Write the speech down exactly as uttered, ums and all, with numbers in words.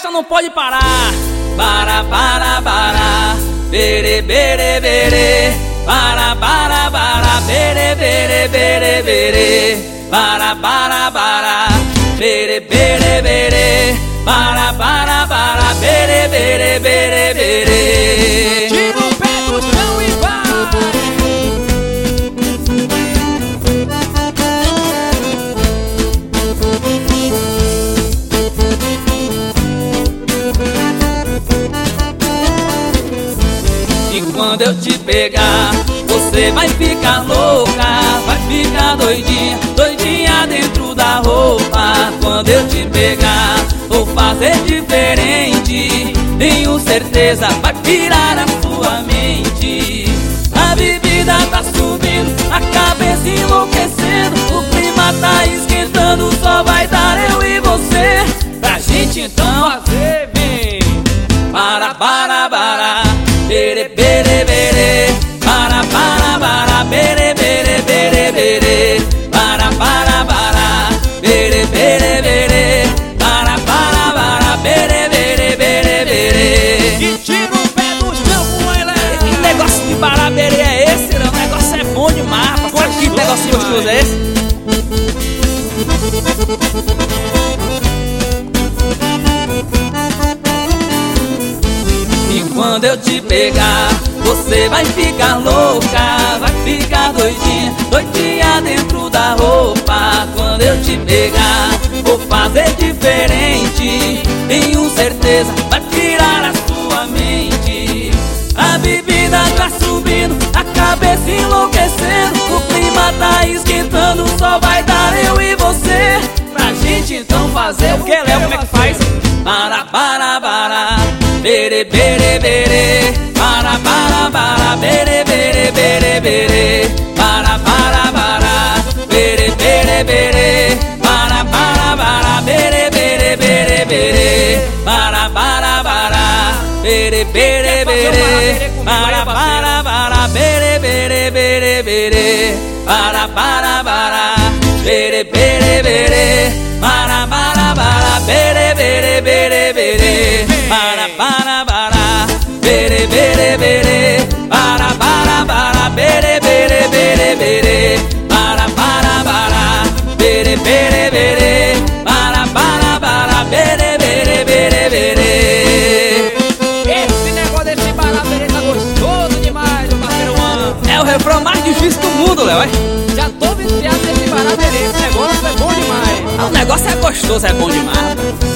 festa não pode parar. Bara, bara, bara, bere, bere, bere. Bara, bara, bara, bere, bere, bere, bere. Bara, bara, bara, bere, bere, bere. Bara, bara, bara, bere, bere, bere, bere. Tira o pé do chão e vai. E quando eu te pegar, você vai ficar louca, vai ficar doidinha, doidinha dentro da roupa. Quando eu te pegar, vou fazer diferente, tenho certeza vai pirar a sua mente. A bebida tá subindo, a cabeça enlouquecendo, o clima tá esquentando, só vai dar eu e você. Pra gente então fazer, vem. Para, para, para, bere, bere, bere. Para, para, para, bere, bere, bere, bere. Para, para, para, bere, bere, bere. Para, para, para, bere, bere, bere, bere. E tira o pé do chão com ele. Que negócio de barabere é esse? O negócio é bom demais, rapaz. Olha que negocinho gostoso é esse? E quando eu te pegar, você vai ficar louca, vai ficar doidinha, doidinha dentro da roupa. Quando eu te pegar, vou fazer diferente, tenho certeza vai tirar a sua mente. A bebida tá subindo, a cabeça enlouquecendo, o clima tá esquentando, só vai dar eu e você. Pra gente então fazer o que, Léo? Como é que faz? Para, para, para, bere, bere, bere. Para, para, para, bere, bere, bere, bere. Para, para, para, bere, bere, bere. Para, para, para, bere, bere, bere, bere. Para, para, para, bere, bere, bere. Para, para, para, bere, bere, bere, bere. Para, para, para, bere, bere, bere. Para, para, para, bere, bere, bere, bere. Para, para, para, bere, bere, bere. Para, para, para, bere, bere, bere, bere. Para, para, para, bere, bere, bere. Para, para, para, bere, bere, bere, bere. Esse negócio desse barabere tá gostoso demais, meu parceiro Juan. É o refrão mais difícil do mundo, Léo. Já tô viciado nesse barabere, esse negócio é bom demais. O negócio é gostoso, é bom demais.